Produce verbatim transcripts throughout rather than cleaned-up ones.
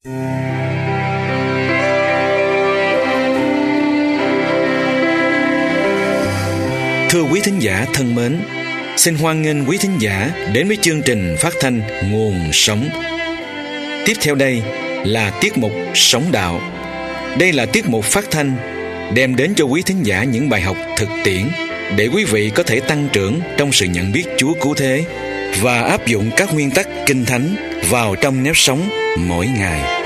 Thưa quý thính giả thân mến, xin hoan nghênh quý thính giả đến với chương trình phát thanh Nguồn Sống. Tiếp theo đây là tiết mục Sống Đạo. Đây là tiết mục phát thanh đem đến cho quý thính giả những bài học thực tiễn để quý vị có thể tăng trưởng trong sự nhận biết Chúa cứu thế và áp dụng các nguyên tắc Kinh Thánh vào trong nếp sống mỗi ngày.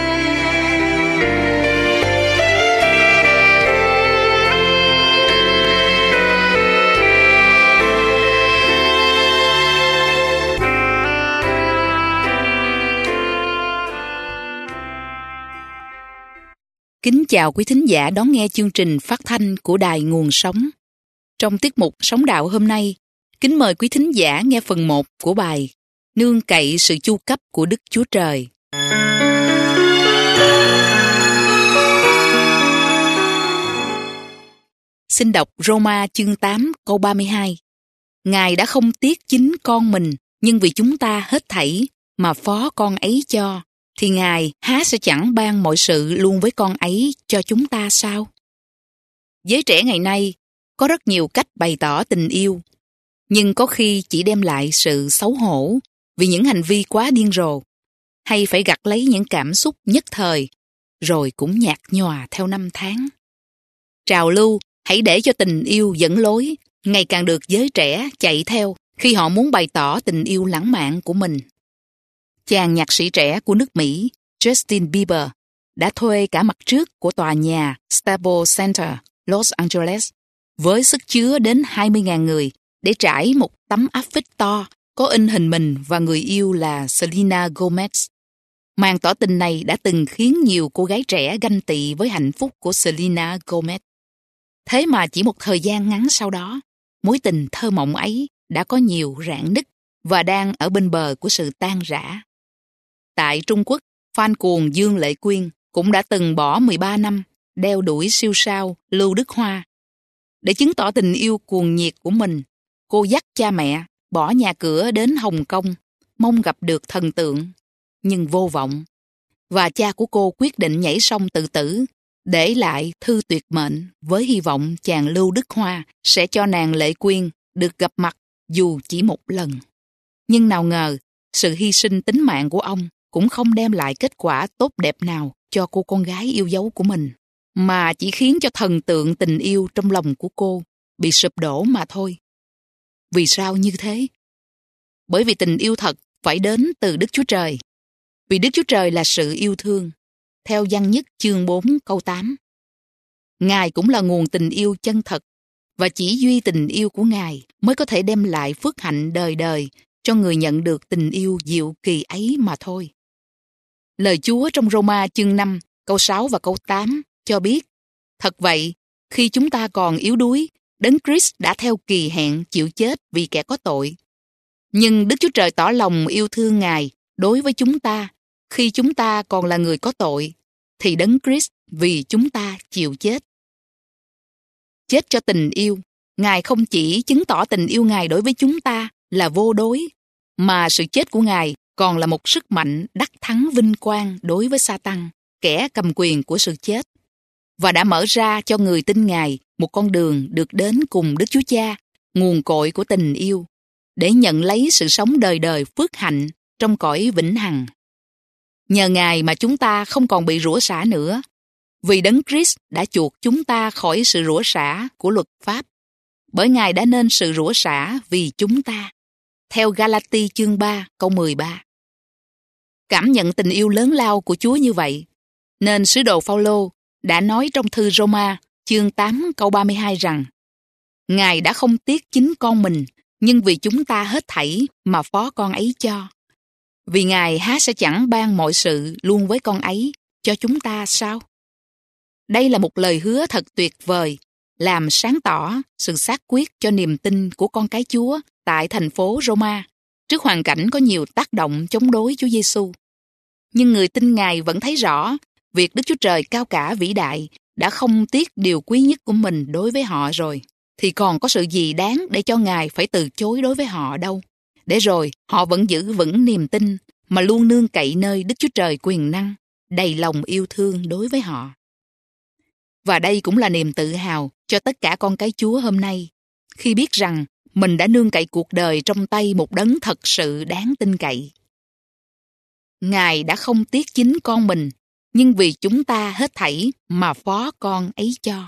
Kính chào quý thính giả đón nghe chương trình phát thanh của Đài Nguồn Sống. Trong tiết mục Sống Đạo hôm nay, kính mời quý thính giả nghe phần một của bài Nương cậy sự chu cấp của Đức Chúa Trời. Xin đọc Roma chương tám câu ba mươi hai. Ngài đã không tiếc chính con mình, nhưng vì chúng ta hết thảy mà phó con ấy cho, thì Ngài há sẽ chẳng ban mọi sự luôn với con ấy cho chúng ta sao? Giới trẻ ngày nay có rất nhiều cách bày tỏ tình yêu, nhưng có khi chỉ đem lại sự xấu hổ vì những hành vi quá điên rồ, hay phải gặt lấy những cảm xúc nhất thời, rồi cũng nhạt nhòa theo năm tháng. Trào lưu hãy để cho tình yêu dẫn lối ngày càng được giới trẻ chạy theo khi họ muốn bày tỏ tình yêu lãng mạn của mình. Chàng nhạc sĩ trẻ của nước Mỹ, Justin Bieber, đã thuê cả mặt trước của tòa nhà Staples Center, Los Angeles, với sức chứa đến hai mươi nghìn người để trải một tấm áp phích to có in hình mình và người yêu là Selena Gomez. Màn tỏ tình này đã từng khiến nhiều cô gái trẻ ganh tị với hạnh phúc của Selena Gomez. Thế mà chỉ một thời gian ngắn sau đó, mối tình thơ mộng ấy đã có nhiều rạn nứt và đang ở bên bờ của sự tan rã. Tại Trung Quốc, fan cuồng Dương Lệ Quyên cũng đã từng bỏ mười ba năm đeo đuổi siêu sao Lưu Đức Hoa. Để chứng tỏ tình yêu cuồng nhiệt của mình, cô dắt cha mẹ bỏ nhà cửa đến Hồng Kông, mong gặp được thần tượng, nhưng vô vọng. Và cha của cô quyết định nhảy sông tự tử, để lại thư tuyệt mệnh với hy vọng chàng Lưu Đức Hoa sẽ cho nàng Lệ Quyên được gặp mặt dù chỉ một lần. Nhưng nào ngờ, sự hy sinh tính mạng của ông cũng không đem lại kết quả tốt đẹp nào cho cô con gái yêu dấu của mình, mà chỉ khiến cho thần tượng tình yêu trong lòng của cô bị sụp đổ mà thôi. Vì sao như thế? Bởi vì tình yêu thật phải đến từ Đức Chúa Trời. Vì Đức Chúa Trời là sự yêu thương. Theo Giăng Nhất chương bốn câu tám. Ngài cũng là nguồn tình yêu chân thật, và chỉ duy tình yêu của Ngài mới có thể đem lại phước hạnh đời đời cho người nhận được tình yêu diệu kỳ ấy mà thôi. Lời Chúa trong Roma chương năm, câu sáu và câu tám cho biết, thật vậy, khi chúng ta còn yếu đuối, Đấng Christ đã theo kỳ hẹn chịu chết vì kẻ có tội. Nhưng Đức Chúa Trời tỏ lòng yêu thương Ngài đối với chúng ta, khi chúng ta còn là người có tội, thì Đấng Christ vì chúng ta chịu chết. Chết cho tình yêu, Ngài không chỉ chứng tỏ tình yêu Ngài đối với chúng ta là vô đối, mà sự chết của Ngài còn là một sức mạnh đắc thắng vinh quang đối với Sa-tăng, kẻ cầm quyền của sự chết, và đã mở ra cho người tin Ngài một con đường được đến cùng Đức Chúa Cha, nguồn cội của tình yêu, để nhận lấy sự sống đời đời phước hạnh trong cõi vĩnh hằng. Nhờ Ngài mà chúng ta không còn bị rủa xả nữa, vì Đấng Christ đã chuộc chúng ta khỏi sự rủa xả của luật pháp, bởi Ngài đã nên sự rủa xả vì chúng ta. Theo Galati chương ba câu mười ba. Cảm nhận tình yêu lớn lao của Chúa như vậy, nên sứ đồ Phao-lô đã nói trong thư Roma chương tám câu ba mươi hai rằng: Ngài đã không tiếc chính con mình, nhưng vì chúng ta hết thảy mà phó con ấy cho. Vì Ngài há sẽ chẳng ban mọi sự luôn với con ấy cho chúng ta sao? Đây là một lời hứa thật tuyệt vời, làm sáng tỏ sự xác quyết cho niềm tin của con cái Chúa tại thành phố Roma, trước hoàn cảnh có nhiều tác động chống đối Chúa Giêsu. Nhưng người tin Ngài vẫn thấy rõ việc Đức Chúa Trời cao cả vĩ đại đã không tiếc điều quý nhất của mình đối với họ rồi, thì còn có sự gì đáng để cho Ngài phải từ chối đối với họ đâu. Để rồi họ vẫn giữ vững niềm tin mà luôn nương cậy nơi Đức Chúa Trời quyền năng đầy lòng yêu thương đối với họ. Và đây cũng là niềm tự hào cho tất cả con cái Chúa hôm nay, khi biết rằng mình đã nương cậy cuộc đời trong tay một đấng thật sự đáng tin cậy. Ngài đã không tiếc chính con mình, nhưng vì chúng ta hết thảy mà phó con ấy cho.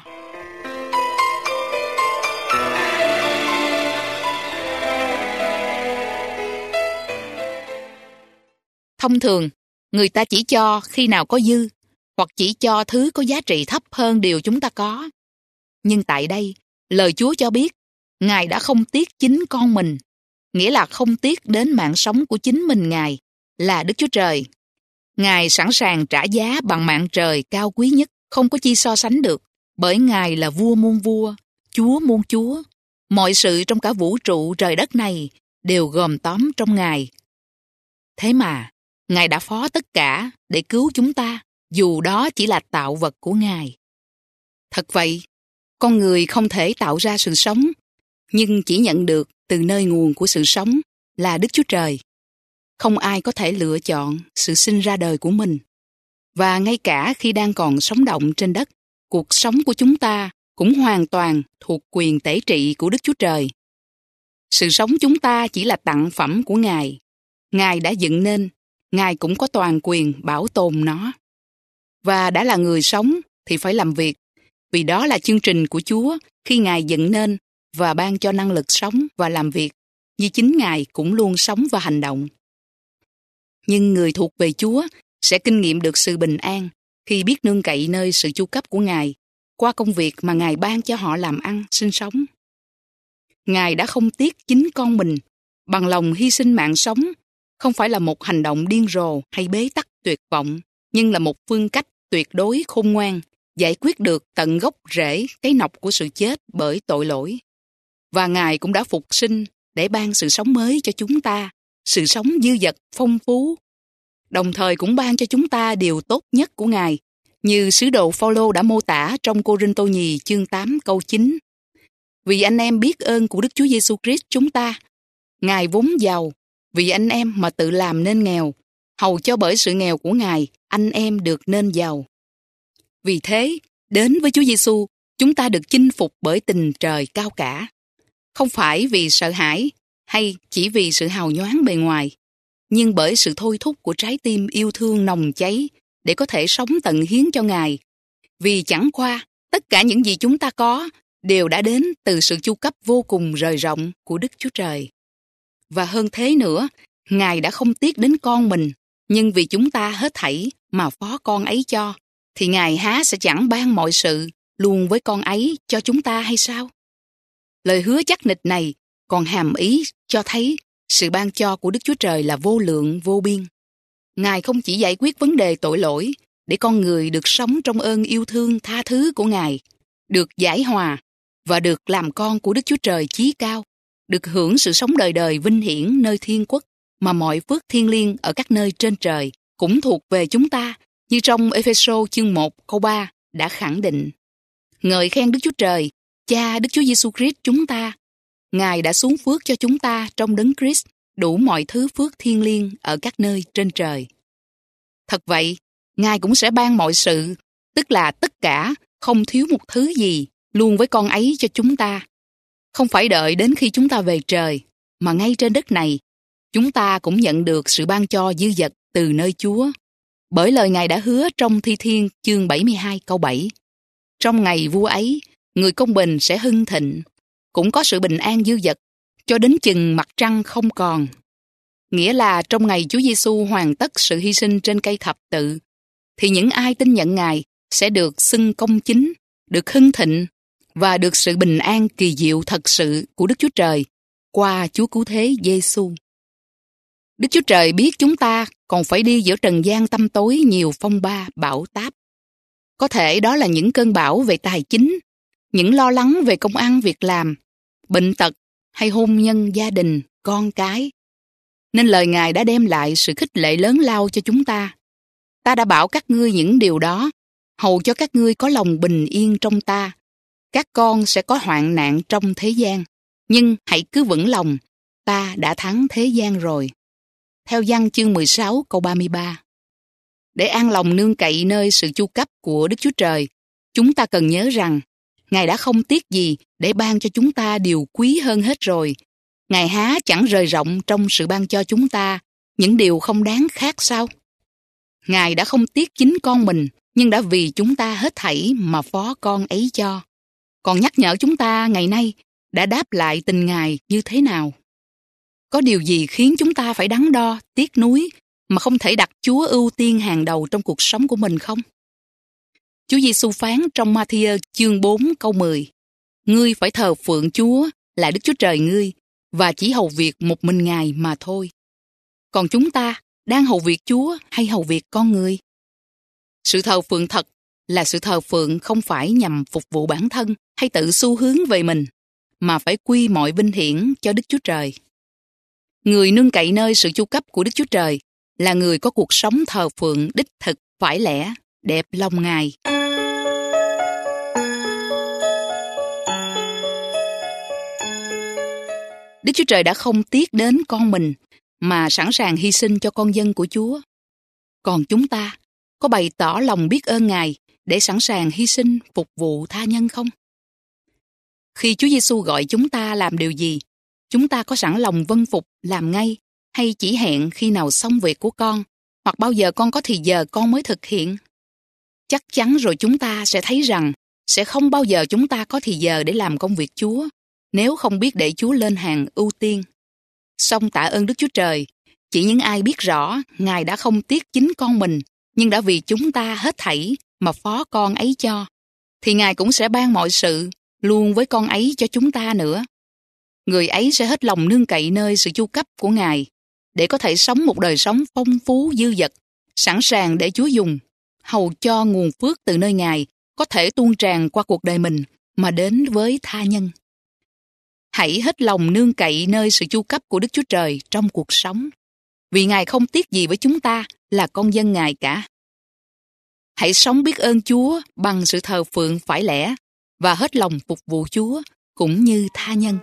Thông thường, người ta chỉ cho khi nào có dư, hoặc chỉ cho thứ có giá trị thấp hơn điều chúng ta có. Nhưng tại đây, lời Chúa cho biết, Ngài đã không tiếc chính con mình, nghĩa là không tiếc đến mạng sống của chính mình Ngài, là Đức Chúa Trời. Ngài sẵn sàng trả giá bằng mạng trời cao quý nhất, không có chi so sánh được, bởi Ngài là vua muôn vua, Chúa muôn chúa. Mọi sự trong cả vũ trụ trời đất này đều gồm tóm trong Ngài. Thế mà, Ngài đã phó tất cả để cứu chúng ta, dù đó chỉ là tạo vật của Ngài. Thật vậy, con người không thể tạo ra sự sống, nhưng chỉ nhận được từ nơi nguồn của sự sống là Đức Chúa Trời. Không ai có thể lựa chọn sự sinh ra đời của mình. Và ngay cả khi đang còn sống động trên đất, cuộc sống của chúng ta cũng hoàn toàn thuộc quyền tể trị của Đức Chúa Trời. Sự sống chúng ta chỉ là tặng phẩm của Ngài. Ngài đã dựng nên, Ngài cũng có toàn quyền bảo tồn nó. Và đã là người sống thì phải làm việc, vì đó là chương trình của Chúa khi Ngài dựng nên và ban cho năng lực sống và làm việc, như chính Ngài cũng luôn sống và hành động. Nhưng người thuộc về Chúa sẽ kinh nghiệm được sự bình an khi biết nương cậy nơi sự chu cấp của Ngài qua công việc mà Ngài ban cho họ làm ăn, sinh sống. Ngài đã không tiếc chính con mình, bằng lòng hy sinh mạng sống, không phải là một hành động điên rồ hay bế tắc tuyệt vọng, nhưng là một phương cách tuyệt đối khôn ngoan, giải quyết được tận gốc rễ cái nọc của sự chết bởi tội lỗi. Và Ngài cũng đã phục sinh để ban sự sống mới cho chúng ta, sự sống dư dật, phong phú. Đồng thời cũng ban cho chúng ta điều tốt nhất của Ngài, như sứ đồ Phao-lô đã mô tả trong Cô-rinh-tô nhì chương tám câu chín. Vì anh em biết ơn của Đức Chúa Giêsu Christ chúng ta, Ngài vốn giàu, vì anh em mà tự làm nên nghèo, hầu cho bởi sự nghèo của Ngài, anh em được nên giàu. Vì thế, đến với Chúa Giêsu, chúng ta được chinh phục bởi tình trời cao cả. Không phải vì sợ hãi, hay chỉ vì sự hào nhoáng bề ngoài, nhưng bởi sự thôi thúc của trái tim yêu thương nồng cháy để có thể sống tận hiến cho Ngài. Vì chẳng qua, tất cả những gì chúng ta có đều đã đến từ sự chu cấp vô cùng rời rộng của Đức Chúa Trời. Và hơn thế nữa, Ngài đã không tiếc đến con mình, nhưng vì chúng ta hết thảy mà phó con ấy cho, thì Ngài há sẽ chẳng ban mọi sự luôn với con ấy cho chúng ta hay sao? Lời hứa chắc nịch này còn hàm ý cho thấy sự ban cho của Đức Chúa Trời là vô lượng vô biên. Ngài không chỉ giải quyết vấn đề tội lỗi để con người được sống trong ơn yêu thương tha thứ của Ngài, được giải hòa và được làm con của Đức Chúa Trời chí cao, được hưởng sự sống đời đời vinh hiển nơi thiên quốc mà mọi phước thiêng liêng ở các nơi trên trời cũng thuộc về chúng ta, như trong Ê-phê-sô chương một câu ba đã khẳng định. Ngợi khen Đức Chúa Trời, Cha Đức Chúa Giêsu Christ chúng ta. Ngài đã xuống phước cho chúng ta trong đấng Christ đủ mọi thứ phước thiêng liêng ở các nơi trên trời. Thật vậy, Ngài cũng sẽ ban mọi sự, tức là tất cả, không thiếu một thứ gì, luôn với con ấy cho chúng ta. Không phải đợi đến khi chúng ta về trời, mà ngay trên đất này, chúng ta cũng nhận được sự ban cho dư dật từ nơi Chúa. Bởi lời Ngài đã hứa trong Thi Thiên chương bảy mươi hai câu bảy. Trong ngày vua ấy, người công bình sẽ hưng thịnh, cũng có sự bình an dư dật, cho đến chừng mặt trăng không còn. Nghĩa là trong ngày Chúa Giêsu hoàn tất sự hy sinh trên cây thập tự, thì những ai tin nhận Ngài sẽ được xưng công chính, được hưng thịnh và được sự bình an kỳ diệu thật sự của Đức Chúa Trời qua Chúa Cứu Thế Giêsu. Đức Chúa Trời biết chúng ta còn phải đi giữa trần gian tăm tối nhiều phong ba, bão táp. Có thể đó là những cơn bão về tài chính, những lo lắng về công ăn việc làm, bệnh tật hay hôn nhân gia đình, con cái. Nên lời Ngài đã đem lại sự khích lệ lớn lao cho chúng ta. Ta đã bảo các ngươi những điều đó, hầu cho các ngươi có lòng bình yên trong ta. Các con sẽ có hoạn nạn trong thế gian, nhưng hãy cứ vững lòng, ta đã thắng thế gian rồi. Theo Giăng chương mười sáu câu ba mươi ba. Để an lòng nương cậy nơi sự chu cấp của Đức Chúa Trời, chúng ta cần nhớ rằng Ngài đã không tiếc gì để ban cho chúng ta điều quý hơn hết rồi. Ngài há chẳng rời rộng trong sự ban cho chúng ta những điều không đáng khác sao? Ngài đã không tiếc chính con mình, nhưng đã vì chúng ta hết thảy mà phó con ấy cho. Còn nhắc nhở chúng ta ngày nay đã đáp lại tình Ngài như thế nào? Có điều gì khiến chúng ta phải đắn đo, tiếc nuối mà không thể đặt Chúa ưu tiên hàng đầu trong cuộc sống của mình không? Chúa Giêsu phán trong Ma-thi-ơ chương bốn câu mười: Ngươi phải thờ phượng Chúa là Đức Chúa Trời ngươi và chỉ hầu việc một mình Ngài mà thôi. Còn chúng ta đang hầu việc Chúa hay hầu việc con người? Sự thờ phượng thật là sự thờ phượng không phải nhằm phục vụ bản thân hay tự xu hướng về mình, mà phải quy mọi vinh hiển cho Đức Chúa Trời. Người nương cậy nơi sự chu cấp của Đức Chúa Trời là người có cuộc sống thờ phượng đích thực, phải lẽ, đẹp lòng Ngài. Đức Chúa Trời đã không tiếc đến con mình mà sẵn sàng hy sinh cho con dân của Chúa. Còn chúng ta có bày tỏ lòng biết ơn Ngài để sẵn sàng hy sinh phục vụ tha nhân không? Khi Chúa Giêsu gọi chúng ta làm điều gì, chúng ta có sẵn lòng vâng phục làm ngay, hay chỉ hẹn khi nào xong việc của con, hoặc bao giờ con có thì giờ con mới thực hiện? Chắc chắn rồi chúng ta sẽ thấy rằng sẽ không bao giờ chúng ta có thì giờ để làm công việc Chúa nếu không biết để Chúa lên hàng ưu tiên. Song tạ ơn Đức Chúa Trời, chỉ những ai biết rõ Ngài đã không tiếc chính con mình, nhưng đã vì chúng ta hết thảy mà phó con ấy cho, thì Ngài cũng sẽ ban mọi sự luôn với con ấy cho chúng ta nữa. Người ấy sẽ hết lòng nương cậy nơi sự chu cấp của Ngài để có thể sống một đời sống phong phú dư dật, sẵn sàng để Chúa dùng, hầu cho nguồn phước từ nơi Ngài có thể tuôn tràn qua cuộc đời mình mà đến với tha nhân. Hãy hết lòng nương cậy nơi sự chu cấp của Đức Chúa Trời trong cuộc sống, vì Ngài không tiếc gì với chúng ta là con dân Ngài cả. Hãy sống biết ơn Chúa bằng sự thờ phượng phải lẽ và hết lòng phục vụ Chúa cũng như tha nhân.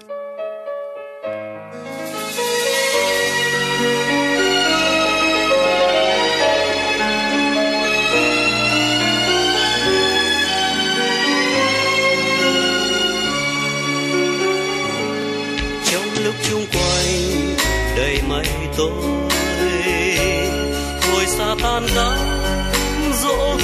Chung quanh đầy mây tối, thôi xa tan tác dỗ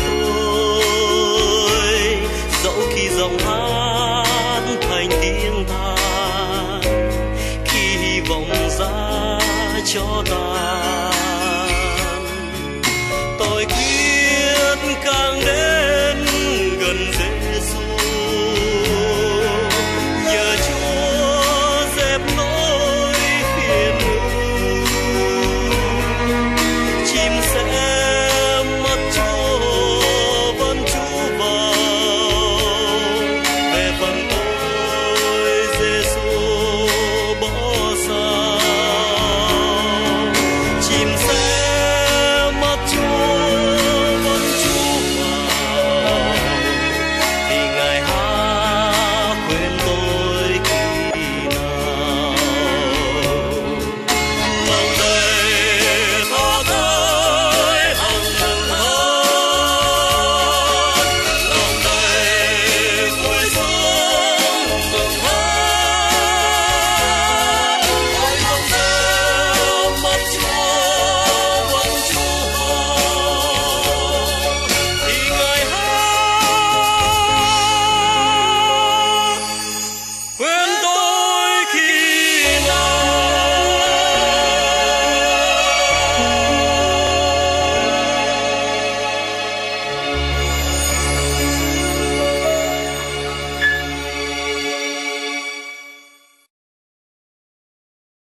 tôi, dẫu khi giọng hát thành tiếng than, khi hy vọng ra cho ta